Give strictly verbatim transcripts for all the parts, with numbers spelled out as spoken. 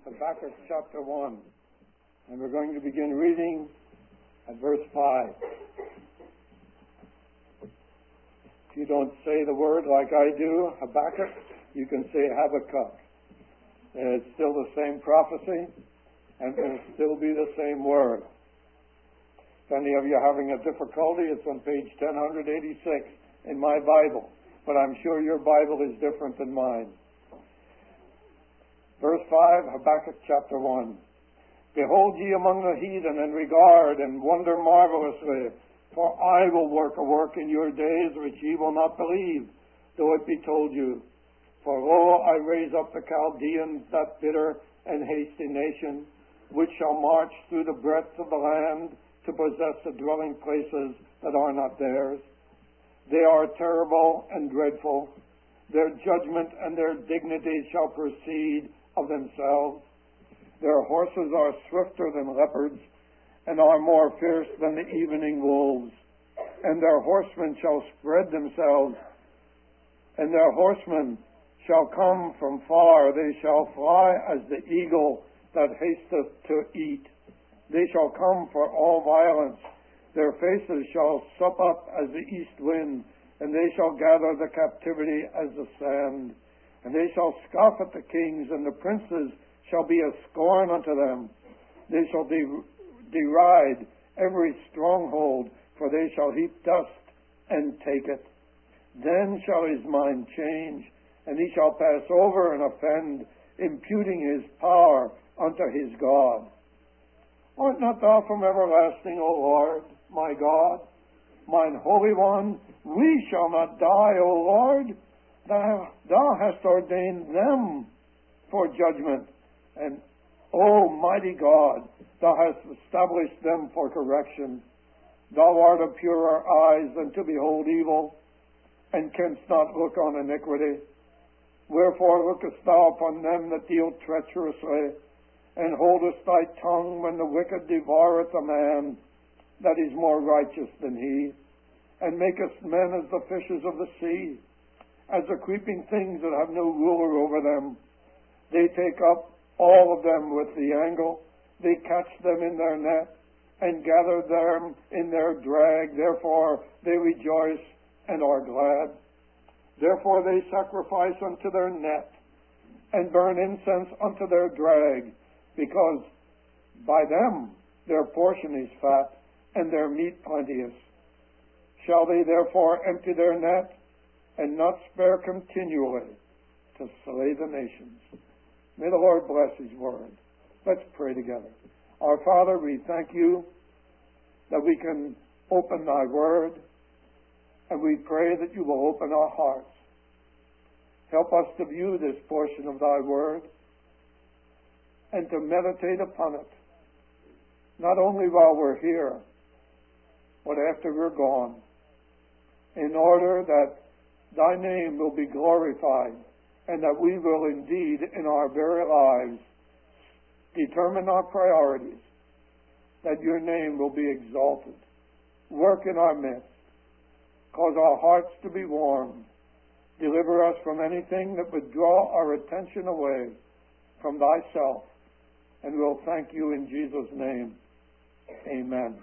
Habakkuk chapter one, and we're going to begin reading at verse five. If you don't say the word like I do, Habakkuk, you can say Habakkuk. And it's still the same prophecy, and it'll still be the same word. If any of you are having a difficulty, it's on page ten eighty-six in my Bible, but I'm sure your Bible is different than mine. Verse five, Habakkuk chapter one. Behold ye among the heathen, and regard, and wonder marvelously, for I will work a work in your days which ye will not believe, though it be told you. For lo, I raise up the Chaldeans, that bitter and hasty nation, which shall march through the breadth of the land to possess the dwelling places that are not theirs. They are terrible and dreadful. Their judgment and their dignity shall proceed of themselves. Their horses are swifter than leopards, and are more fierce than the evening wolves. And their horsemen shall spread themselves, and their horsemen shall come from far. They shall fly as the eagle that hasteth to eat. They shall come for all violence. Their faces shall sup up as the east wind, and they shall gather the captivity as the sand. And they shall scoff at the kings, and the princes shall be a scorn unto them. They shall de- deride every stronghold, for they shall heap dust and take it. Then shall his mind change, and he shall pass over and offend, imputing his power unto his God. Art not thou from everlasting, O Lord, my God, mine Holy One? We shall not die, O Lord. Thou, thou hast ordained them for judgment, and, O mighty God, thou hast established them for correction. Thou art of purer eyes than to behold evil, and canst not look on iniquity. Wherefore lookest thou upon them that deal treacherously, and holdest thy tongue when the wicked devoureth a man that is more righteous than he, and makest men as the fishes of the sea, as the creeping things that have no ruler over them. They take up all of them with the angle. They catch them in their net, and gather them in their drag. Therefore they rejoice and are glad. Therefore they sacrifice unto their net, and burn incense unto their drag, because by them their portion is fat, and their meat plenteous. Shall they therefore empty their net, and not spare continually to slay the nations? May the Lord bless his word. Let's pray together. Our Father, we thank you that we can open thy word, and we pray that you will open our hearts. Help us to view this portion of thy word and to meditate upon it, not only while we're here, but after we're gone, in order that thy name will be glorified, and that we will indeed in our very lives determine our priorities, that your name will be exalted. Work in our midst. Cause our hearts to be warmed. Deliver us from anything that would draw our attention away from thyself. And we'll thank you in Jesus' name. Amen.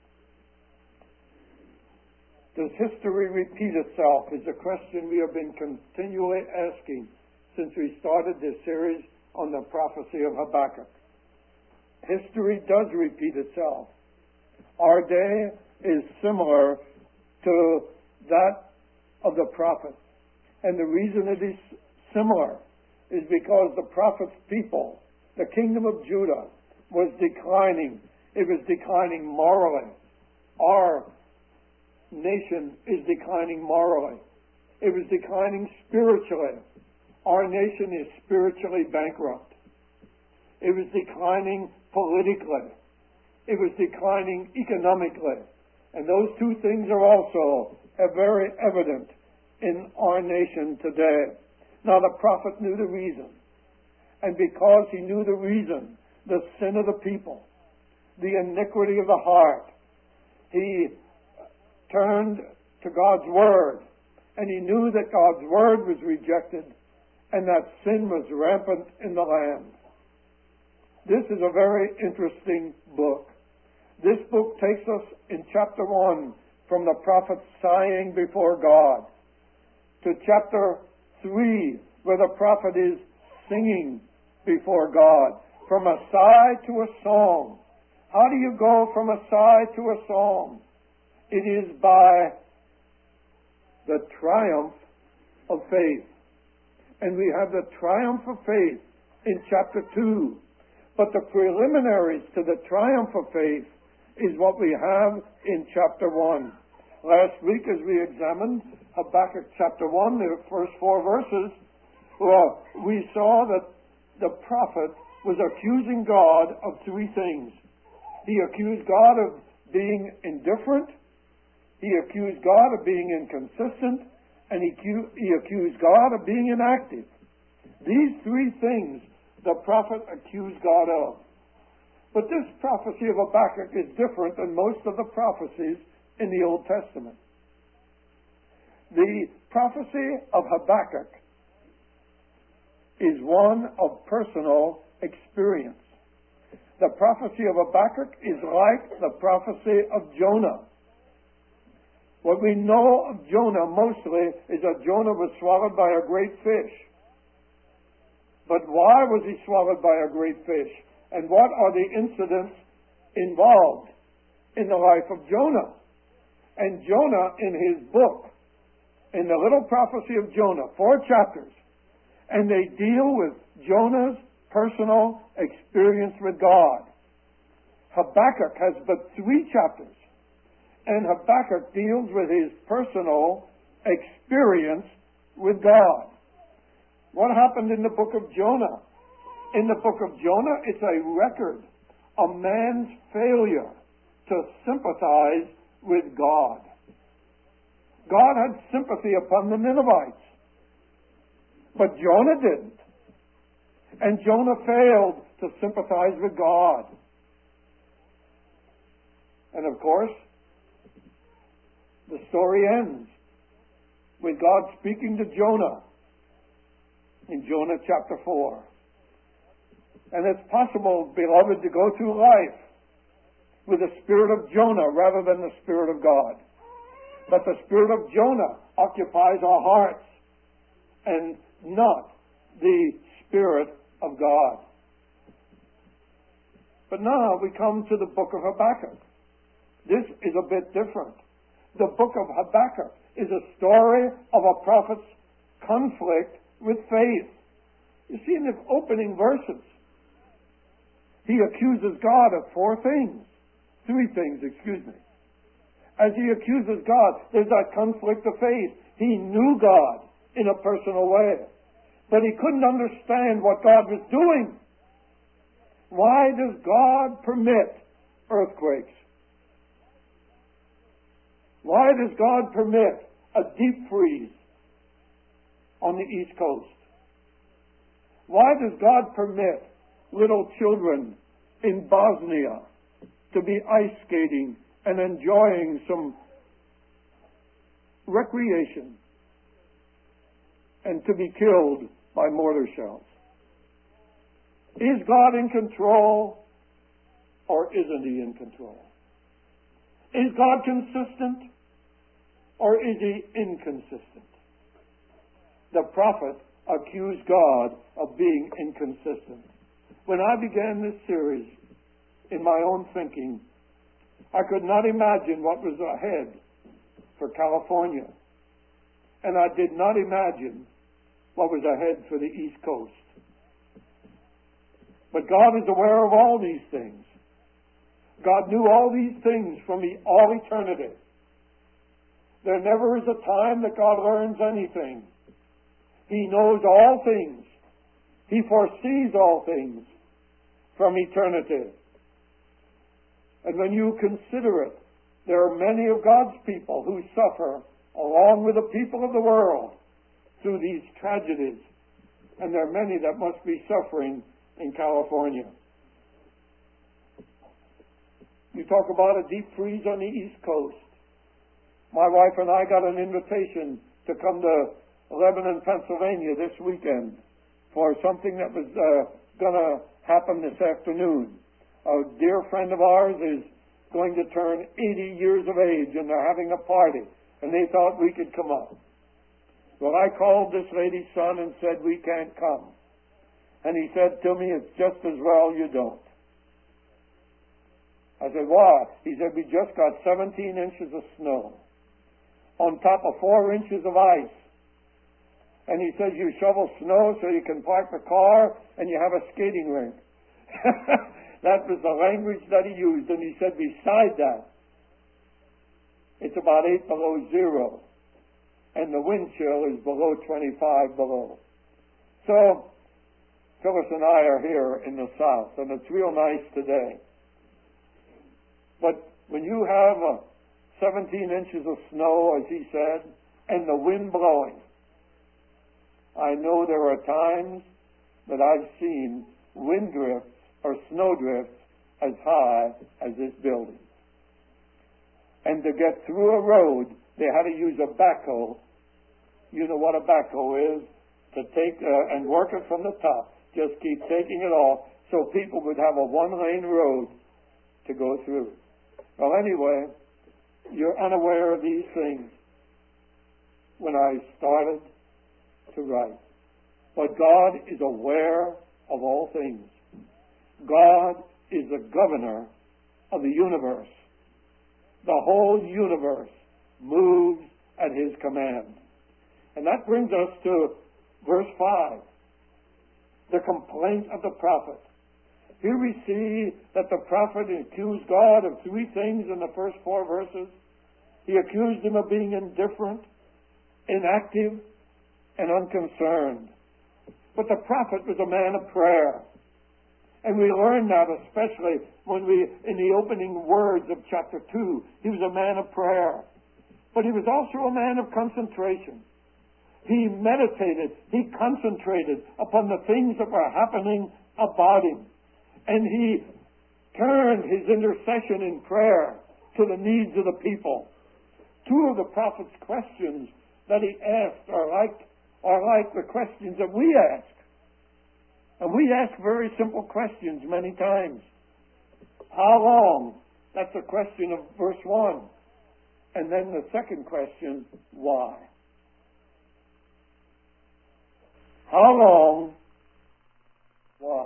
Does history repeat itself is a question we have been continually asking since we started this series on the prophecy of Habakkuk. History does repeat itself. Our day is similar to that of the prophet. And the reason it is similar is because the prophet's people, the kingdom of Judah, was declining. It was declining morally. Our nation is declining morally. It was declining spiritually. Our nation is spiritually bankrupt. It was declining politically. It was declining economically. And those two things are also very evident in our nation today. Now the prophet knew the reason. And because he knew the reason, the sin of the people, the iniquity of the heart, he turned to God's word, and he knew that God's word was rejected and that sin was rampant in the land. This is a very interesting book. This book takes us in chapter one from the prophet sighing before God to chapter three where the prophet is singing before God. From a sigh to a song. How do you go from a sigh to a song? It is by the triumph of faith. And we have the triumph of faith in chapter two. But the preliminaries to the triumph of faith is what we have in chapter one. Last week as we examined Habakkuk chapter one, the first four verses, well, we saw that the prophet was accusing God of three things. He accused God of being indifferent, he accused God of being inconsistent, and he, he accused God of being inactive. These three things the prophet accused God of. But this prophecy of Habakkuk is different than most of the prophecies in the Old Testament. The prophecy of Habakkuk is one of personal experience. The prophecy of Habakkuk is like the prophecy of Jonah. What we know of Jonah mostly is that Jonah was swallowed by a great fish. But why was he swallowed by a great fish? And what are the incidents involved in the life of Jonah? And Jonah, in his book, in the little prophecy of Jonah, four chapters, and they deal with Jonah's personal experience with God. Habakkuk has but three chapters, and Habakkuk deals with his personal experience with God. What happened in the book of Jonah? In the book of Jonah, it's a record of man's failure to sympathize with God. God had sympathy upon the Ninevites, but Jonah didn't. And Jonah failed to sympathize with God. And of course, the story ends with God speaking to Jonah in Jonah chapter four. And it's possible, beloved, to go through life with the spirit of Jonah rather than the spirit of God. But the spirit of Jonah occupies our hearts and not the spirit of God. But now we come to the book of Habakkuk. This is a bit different. The book of Habakkuk is a story of a prophet's conflict with faith. You see in the opening verses, he accuses God of four things. Three things, excuse me. As he accuses God, there's that conflict of faith. He knew God in a personal way, but he couldn't understand what God was doing. Why does God permit earthquakes? Why does God permit a deep freeze on the East Coast? Why does God permit little children in Bosnia to be ice skating and enjoying some recreation and to be killed by mortar shells? Is God in control or isn't he in control? Is God consistent or is he inconsistent? The prophet accused God of being inconsistent. When I began this series, in my own thinking, I could not imagine what was ahead for California. And I did not imagine what was ahead for the East Coast. But God is aware of all these things. God knew all these things from all eternity. There never is a time that God learns anything. He knows all things. He foresees all things from eternity. And when you consider it, there are many of God's people who suffer along with the people of the world through these tragedies. And there are many that must be suffering in California. You talk about a deep freeze on the East Coast. My wife and I got an invitation to come to Lebanon, Pennsylvania this weekend for something that was uh, going to happened this afternoon. A dear friend of ours is going to turn eighty years of age, and they're having a party, and they thought we could come up. Well, I called this lady's son and said, we can't come. And he said to me, it's just as well you don't. I said, why? He said, we just got seventeen inches of snow on top of four inches of ice. And he says, you shovel snow so you can park the car and you have a skating rink. That was the language that he used. And he said, beside that, it's about eight below zero. And the wind chill is below twenty-five below. So, Phyllis and I are here in the south, and it's real nice today. But when you have uh, seventeen inches of snow, as he said, and the wind blowing, I know there are times that I've seen wind drifts or snow drifts as high as this building. And to get through a road, they had to use a backhoe. You know what a backhoe is? To take uh, and work it from the top. Just keep taking it off so people would have a one-lane road to go through. Well, anyway, you're unaware of these things when I started to write. But God is aware of all things. God is the governor of the universe. The whole universe moves at His command. And that brings us to verse five, the complaint of the prophet. Here we see that the prophet accused God of three things in the first four verses. He accused Him of being indifferent, inactive, and unconcerned. But the prophet was a man of prayer. And we learn that especially when we, in the opening words of chapter two, he was a man of prayer. But he was also a man of concentration. He meditated, he concentrated upon the things that were happening about him. And he turned his intercession in prayer to the needs of the people. Two of the prophet's questions that he asked are like, are like the questions that we ask. And we ask very simple questions many times. How long? That's the question of verse one. And then the second question, why? How long? Why?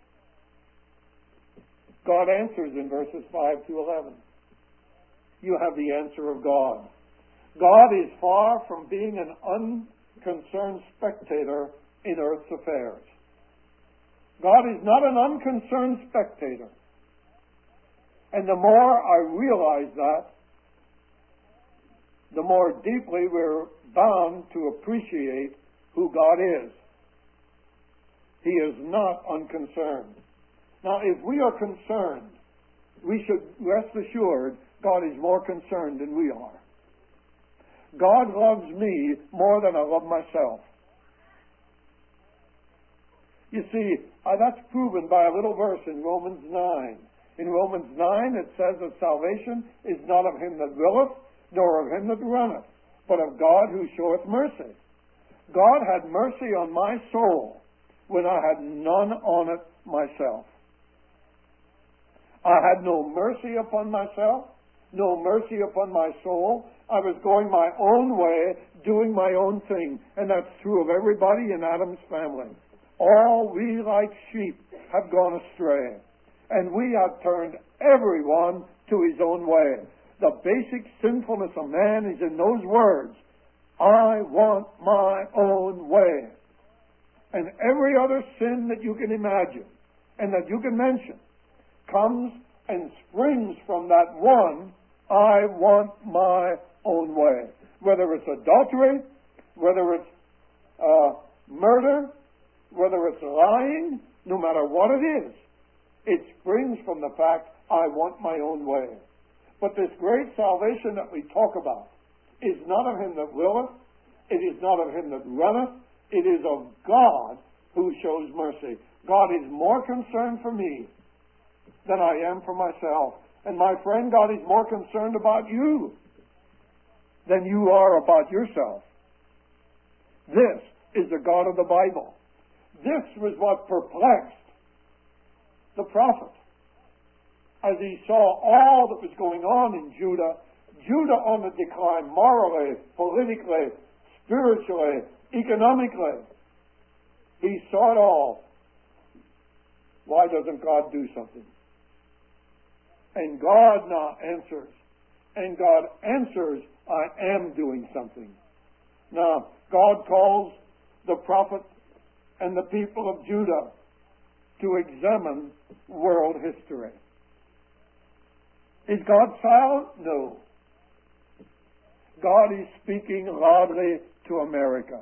God answers in verses five to eleven. You have the answer of God. God is far from being an unconcerned spectator in earth's affairs. God is not an unconcerned spectator. And the more I realize that, the more deeply we're bound to appreciate who God is. He is not unconcerned. Now, if we are concerned, we should rest assured God is more concerned than we are. God loves me more than I love myself. You see, uh, that's proven by a little verse in Romans nine. In Romans nine, it says that salvation is not of him that willeth, nor of him that runneth, but of God who showeth mercy. God had mercy on my soul when I had none on it myself. I had no mercy upon myself, no mercy upon my soul. I was going my own way, doing my own thing. And that's true of everybody in Adam's family. All we like sheep have gone astray. And we have turned everyone to his own way. The basic sinfulness of man is in those words, I want my own way. And every other sin that you can imagine and that you can mention comes and springs from that one, I want my own way. Whether it's adultery, whether it's uh, murder, whether it's lying, no matter what it is, it springs from the fact, I want my own way. But this great salvation that we talk about is not of him that willeth, it is not of him that runneth, it is of God who shows mercy. God is more concerned for me than I am for myself. And my friend, God is more concerned about you than you are about yourself. This is the God of the Bible. This was what perplexed the prophet, as he saw all that was going on in Judah, Judah on the decline morally, politically, spiritually, economically. He saw it all. Why doesn't God do something? And God now answers. And God answers, I am doing something. Now, God calls the prophet and the people of Judah to examine world history. Is God silent? No. God is speaking loudly to America.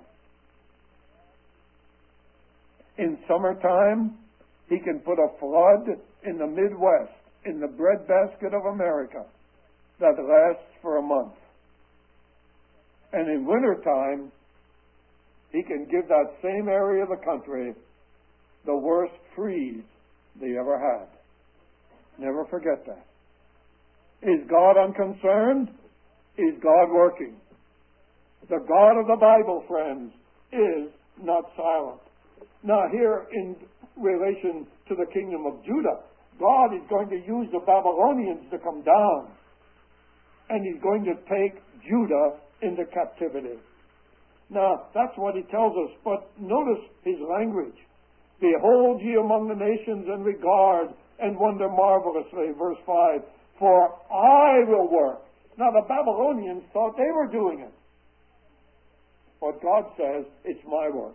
In summertime, He can put a flood in the Midwest, in the breadbasket of America, that lasts for a month. And in wintertime, He can give that same area of the country the worst freeze they ever had. Never forget that. Is God unconcerned? Is God working? The God of the Bible, friends, is not silent. Now here, in relation to the kingdom of Judah, God is going to use the Babylonians to come down, and He's going to take Judah into captivity. Now, that's what He tells us, but notice His language. Behold ye among the nations, and regard and wonder marvelously, verse five, for I will work. Now, the Babylonians thought they were doing it. But God says, it's my work.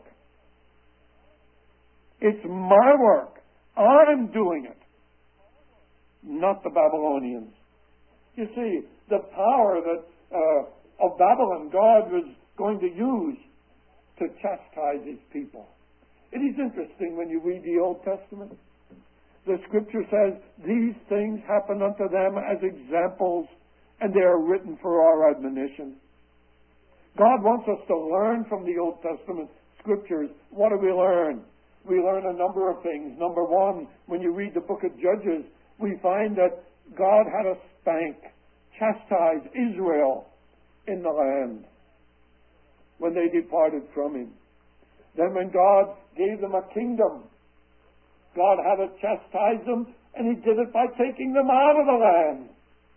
It's my work. I'm doing it. Not the Babylonians. You see, the power that uh, of Babylon God was going to use to chastise His people. It is interesting when you read the Old Testament. The Scripture says, these things happen unto them as examples, and they are written for our admonition. God wants us to learn from the Old Testament Scriptures. What do we learn? We learn a number of things. Number one, when you read the book of Judges, we find that God had to spank, chastise Israel in the land when they departed from Him. Then when God gave them a kingdom, God had to chastise them, and He did it by taking them out of the land.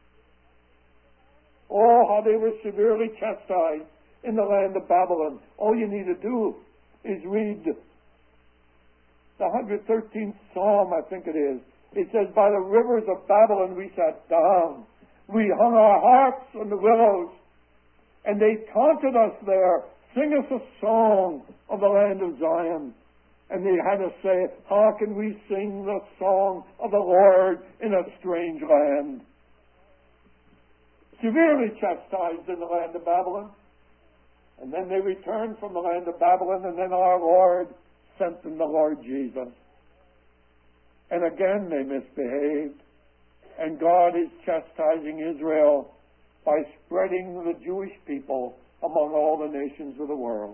Oh, how they were severely chastised in the land of Babylon. All you need to do is read the one hundred thirteenth Psalm, I think it is. It says, by the rivers of Babylon we sat down. We hung our harps on the willows, and they taunted us there. Sing us a song of the land of Zion. And they had to say, how can we sing the song of the Lord in a strange land? Severely chastised in the land of Babylon. And then they returned from the land of Babylon, and then our Lord sent them the Lord Jesus. And again they misbehaved. And God is chastising Israel by spreading the Jewish people among all the nations of the world.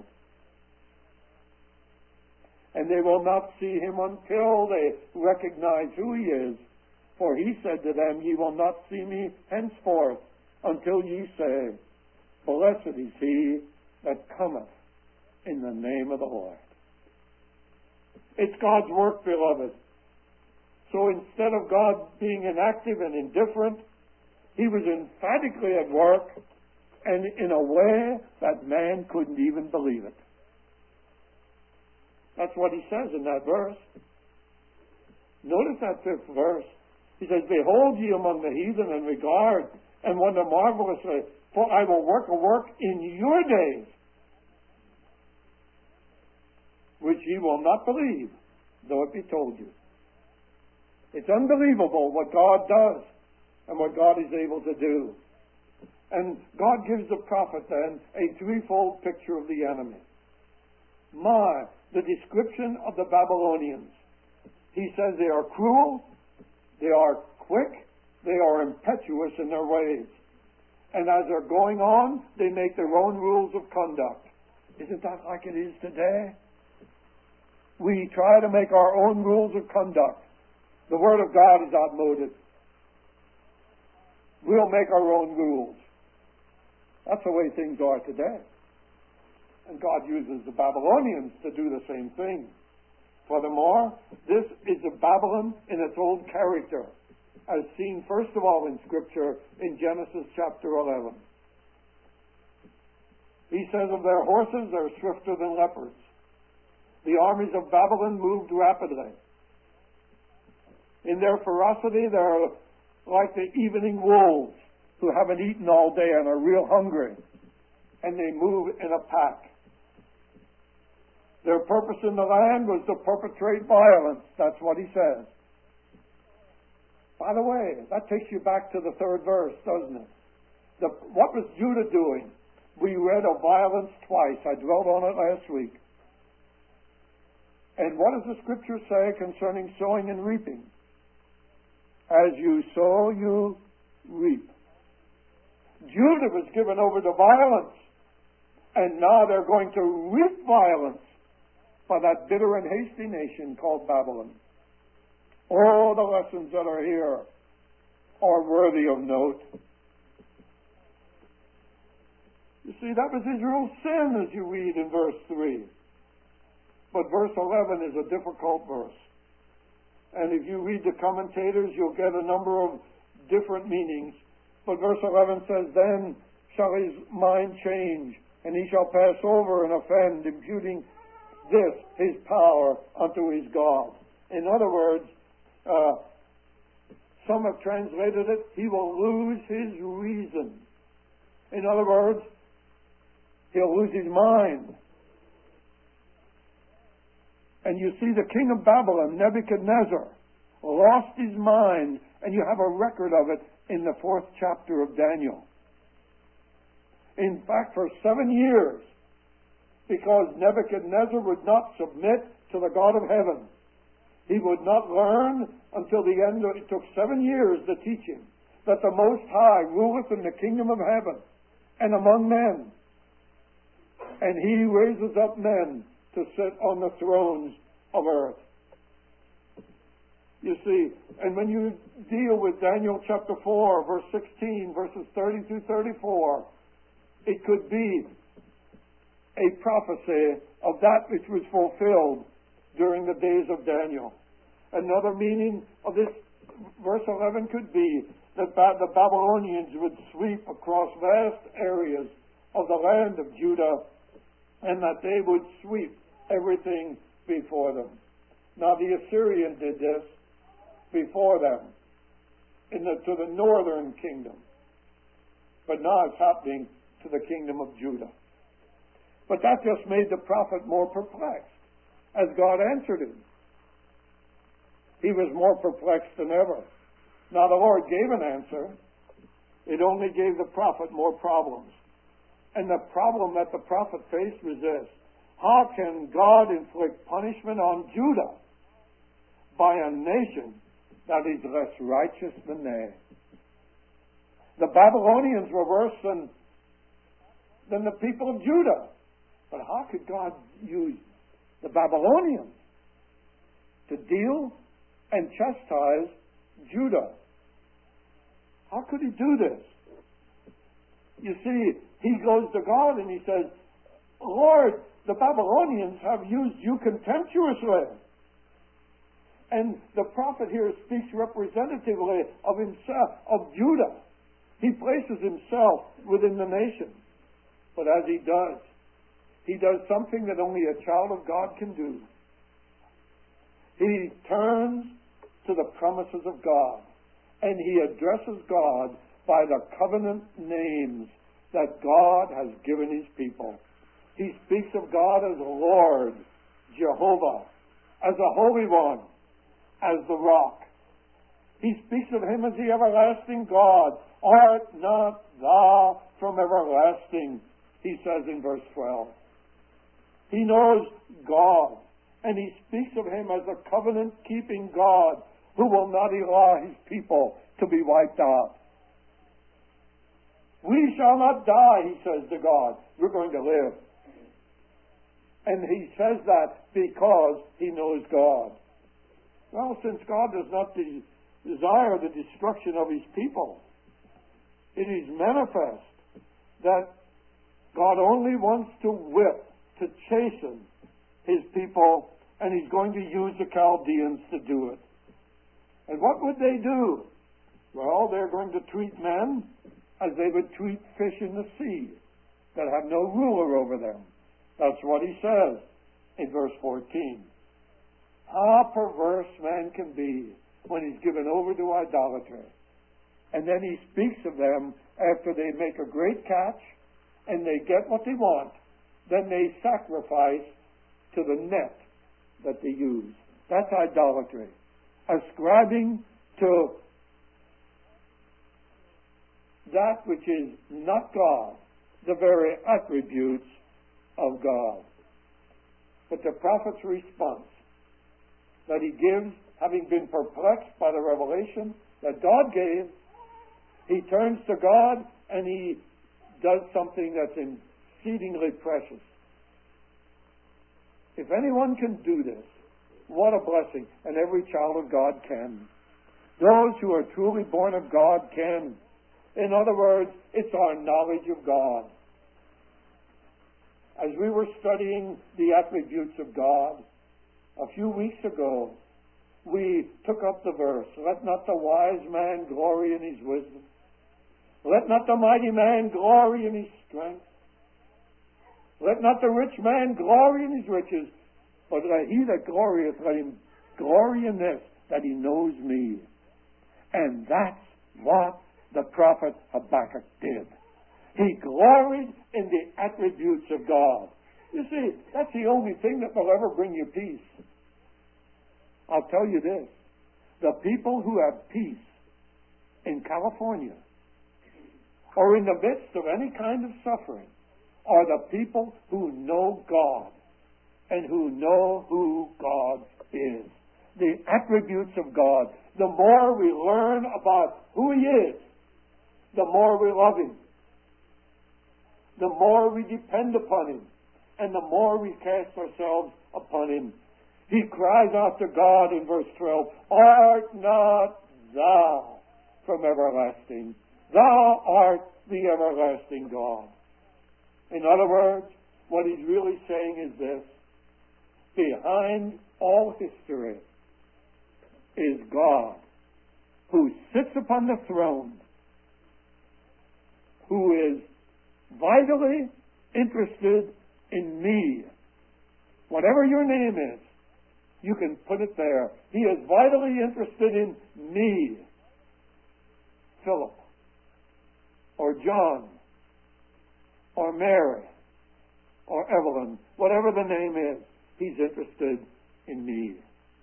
And they will not see Him until they recognize who He is. For He said to them, ye will not see me henceforth until ye say, blessed is He that cometh in the name of the Lord. It's God's work, beloved. So instead of God being inactive and indifferent, He was emphatically at work, and in a way that man couldn't even believe it. That's what He says in that verse. Notice that fifth verse. He says, behold ye among the heathen, and regard and wonder marvelously, for I will work a work in your days, which ye will not believe, though it be told you. It's unbelievable what God does and what God is able to do. And God gives the prophet then a threefold picture of the enemy. My, the description of the Babylonians. He says they are cruel, they are quick, they are impetuous in their ways. And as they're going on, they make their own rules of conduct. Isn't that like it is today? We try to make our own rules of conduct. The Word of God is outmoded. We'll make our own rules. That's the way things are today. And God uses the Babylonians to do the same thing. Furthermore, this is a Babylon in its old character, as seen first of all in Scripture in Genesis chapter eleven. He says of their horses, they're swifter than leopards. The armies of Babylon moved rapidly. In their ferocity, they're like the evening wolves who haven't eaten all day and are real hungry, and they move in a pack. Their purpose in the land was to perpetrate violence. That's what he says. By the way, that takes you back to the third verse, doesn't it? The, what was Judah doing? We read of violence twice. I dwelt on it last week. And what does the Scripture say concerning sowing and reaping? As you sow, you reap. Judah was given over to violence, and now they're going to reap violence by that bitter and hasty nation called Babylon. All the lessons that are here are worthy of note. You see, that was Israel's sin, as you read in verse three. But verse eleven is a difficult verse. And if you read the commentators, you'll get a number of different meanings. But verse eleven says, Then shall his mind change, and he shall pass over and offend, imputing this, his power, unto his God. In other words, uh, some have translated it, he will lose his reason. In other words, he'll lose his mind. And you see the king of Babylon, Nebuchadnezzar, lost his mind, and you have a record of it in the fourth chapter of Daniel. In fact, for seven years, because Nebuchadnezzar would not submit to the God of heaven. He would not learn until the end. Of, it took seven years to teach him that the Most High ruleth in the kingdom of heaven and among men. And he raises up men to sit on the thrones of earth. You see, and when you deal with Daniel chapter four, verse sixteen, verses thirty through thirty-four, it could be a prophecy of that which was fulfilled during the days of Daniel. Another meaning of this verse eleven could be that the Babylonians would sweep across vast areas of the land of Judah, and that they would sweep everything before them. Now the Assyrian did this before them in the, to the northern kingdom. But now it's happening to the kingdom of Judah. But that just made the prophet more perplexed as God answered him. He was more perplexed than ever. Now the Lord gave an answer. It only gave the prophet more problems. And the problem that the prophet faced was this: how can God inflict punishment on Judah by a nation that is less righteous than they? The Babylonians were worse than, than the people of Judah. But how could God use the Babylonians to deal and chastise Judah? How could he do this? You see, he goes to God and he says, Lord, the Babylonians have used you contemptuously. And the prophet here speaks representatively of himself, of Judah. He places himself within the nation. But as he does, he does something that only a child of God can do. He turns to the promises of God, and he addresses God by the covenant names that God has given his people. He speaks of God as Lord, Jehovah, as the Holy One, as the Rock. He speaks of him as the everlasting God. Art not thou from everlasting, he says in verse twelve. He knows God, and he speaks of him as a covenant-keeping God who will not allow his people to be wiped out. We shall not die, he says to God. We're going to live. And he says that because he knows God. Well, since God does not de- desire the destruction of his people, it is manifest that God only wants to whip, to chasten his people and he's going to use the Chaldeans to do it. And what would they do? Well, they're going to treat men as they would treat fish in the sea that have no ruler over them. That's what he says in verse fourteen. How perverse man can be when he's given over to idolatry. And then he speaks of them after they make a great catch and they get what they want. Then they sacrifice to the net that they use. That's idolatry. Ascribing to that which is not God, the very attributes of God. But the prophet's response that he gives, having been perplexed by the revelation that God gave, he turns to God and he does something that's exceedingly precious. If anyone can do this, what a blessing. And every child of God can. Those who are truly born of God can. In other words, it's our knowledge of God. As we were studying the attributes of God, a few weeks ago, we took up the verse, let not the wise man glory in his wisdom. Let not the mighty man glory in his strength. Let not the rich man glory in his riches. But let he that glorieth, let him glory in this, that he knows me. And that's what the prophet Habakkuk did. He gloried in the attributes of God. You see, that's the only thing that will ever bring you peace. I'll tell you this. The people who have peace in California or in the midst of any kind of suffering are the people who know God and who know who God is. The attributes of God. The more we learn about who He is, the more we love Him. The more we depend upon Him. And the more we cast ourselves upon Him. He cries out to God in verse twelve, Art not thou from everlasting? Thou art the everlasting God. In other words, what he's really saying is this. Behind all history is God, who sits upon the throne, who is vitally interested in me. Whatever your name is, you can put it there. He is vitally interested in me. Philip, or John, or Mary, or Evelyn, whatever the name is, He's interested in me.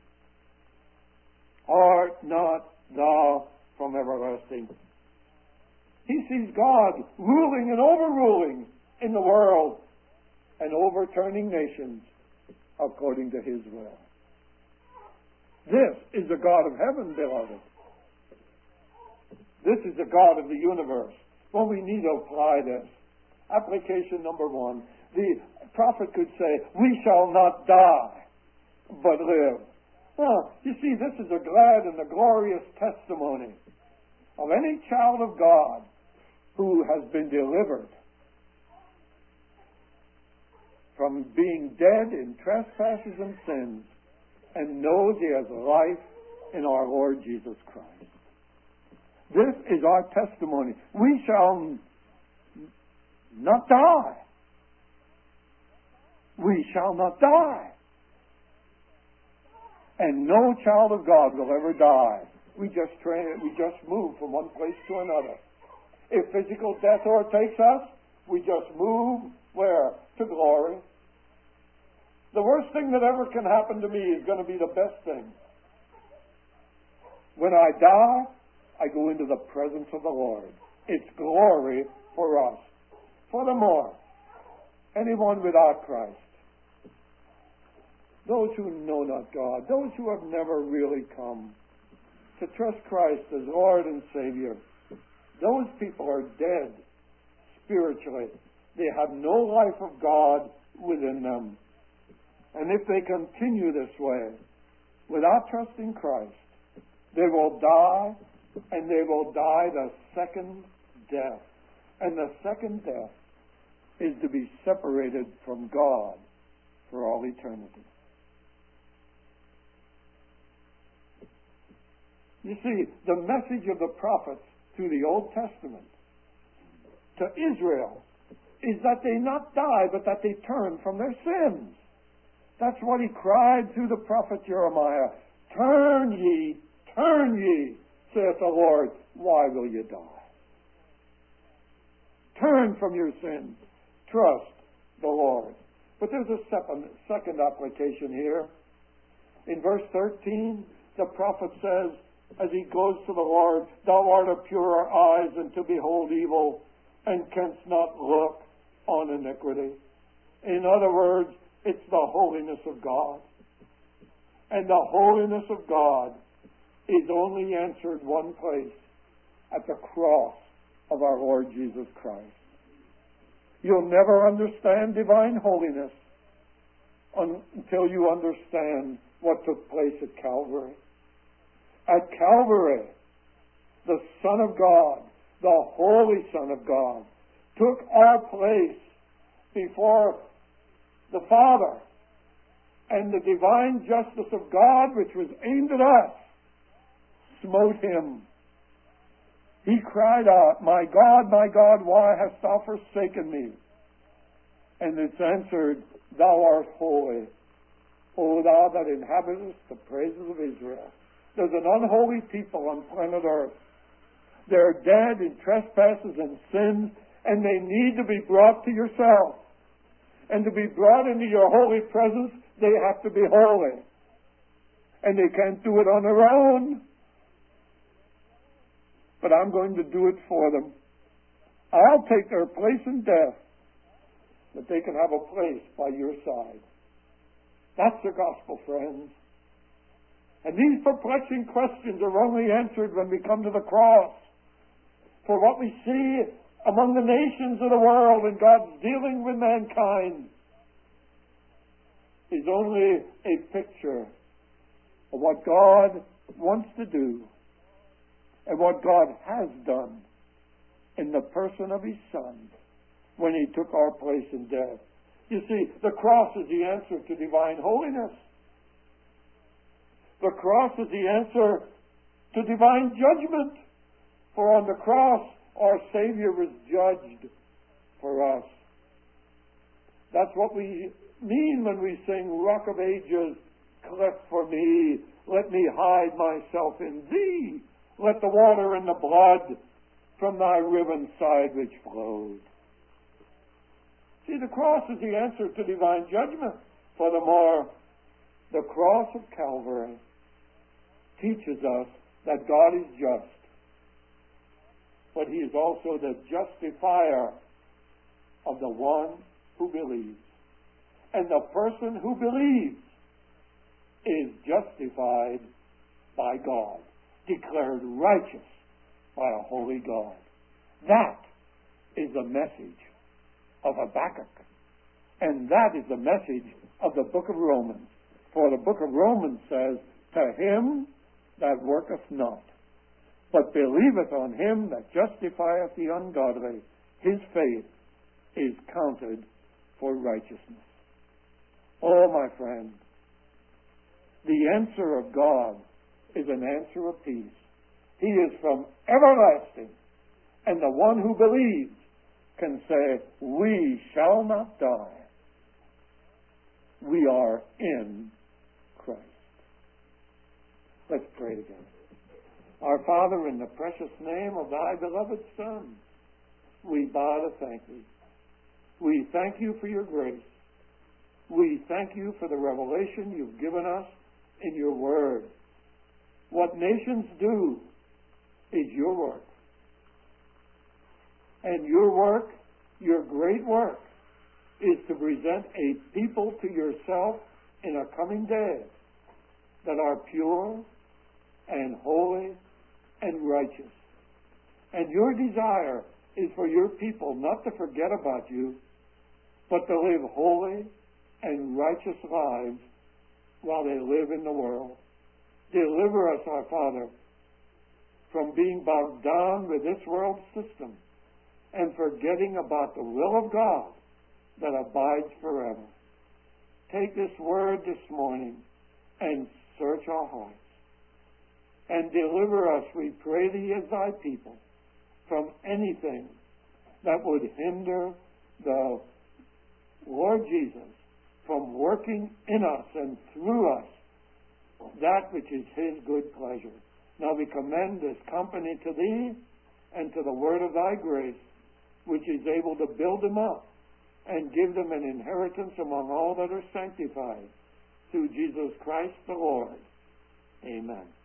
Art not thou from everlasting? He sees God ruling and overruling in the world and overturning nations according to His will. This is the God of heaven, beloved. This is the God of the universe. Well, we need to apply this. Application number one. The prophet could say, we shall not die, but live. Well, you see, this is a glad and a glorious testimony of any child of God who has been delivered from being dead in trespasses and sins and knows he has life in our Lord Jesus Christ. This is our testimony. We shall not die. We shall not die. And no child of God will ever die. We just train it. We just move from one place to another. If physical death overtakes us, we just move where? To glory. The worst thing that ever can happen to me is going to be the best thing. When I die, I go into the presence of the Lord. It's glory for us. Furthermore, anyone without Christ, those who know not God, those who have never really come to trust Christ as Lord and Savior, those people are dead spiritually. They have no life of God within them. And if they continue this way, without trusting Christ, they will die, and they will die the second death. And the second death is to be separated from God for all eternity. You see, the message of the prophets through the Old Testament to Israel is that they not die, but that they turn from their sins. That's what he cried through the prophet Jeremiah. Turn ye, turn ye, saith the Lord, why will you die? Turn from your sins. Trust the Lord. But there's a second, second application here. In verse thirteen, the prophet says, as he goes to the Lord, thou art of purer eyes than to behold evil, and canst not look on iniquity. In other words, it's the holiness of God. And the holiness of God is only answered one place, at the cross of our Lord Jesus Christ. You'll never understand divine holiness until you understand what took place at Calvary. At Calvary, the Son of God, the Holy Son of God, took our place before the Father, and the divine justice of God, which was aimed at us, smote him. He cried out, my God, my God, why hast thou forsaken me? And it's answered, thou art holy, O thou that inhabitest the praises of Israel. There's an unholy people on planet Earth. They're dead in trespasses and sins, and they need to be brought to yourself. And to be brought into your holy presence, they have to be holy. And they can't do it on their own. But I'm going to do it for them. I'll take their place in death, but they can have a place by your side. That's the gospel, friends. And these perplexing questions are only answered when we come to the cross. For what we see among the nations of the world and God's dealing with mankind is only a picture of what God wants to do and what God has done in the person of His Son when He took our place in death. You see, the cross is the answer to divine holiness. The cross is the answer to divine judgment. For on the cross, our Savior was judged for us. That's what we mean when we sing, Rock of Ages, cleft for me, let me hide myself in Thee. Let the water and the blood from Thy riven side which flowed. See, the cross is the answer to divine judgment. Furthermore, the cross of Calvary teaches us that God is just, but He is also the justifier of the one who believes. And the person who believes is justified by God, declared righteous by a holy God. That is the message of Habakkuk. And that is the message of the book of Romans. For the book of Romans says, to him that worketh not, but believeth on Him that justifieth the ungodly, his faith is counted for righteousness. Oh, my friend, the answer of God is an answer of peace. He is from everlasting, and the one who believes can say, we shall not die. We are in Christ. Let's pray together. Our Father, in the precious name of Thy beloved Son, we bow to thank Thee. We thank You for Your grace. We thank You for the revelation You've given us in Your Word. What nations do is Your work. And Your work, Your great work, is to present a people to Yourself in a coming day that are pure and holy and righteous. And Your desire is for Your people not to forget about You, but to live holy and righteous lives while they live in the world. Deliver us, our Father, from being bogged down with this world system and forgetting about the will of God that abides forever. Take this word this morning and search our hearts. and deliver us, we pray thee, as thy people, from anything that would hinder the Lord Jesus from working in us and through us that which is his good pleasure. Now we commend this company to thee and to the word of thy grace, which is able to build them up and give them an inheritance among all that are sanctified, through Jesus Christ the Lord. Amen.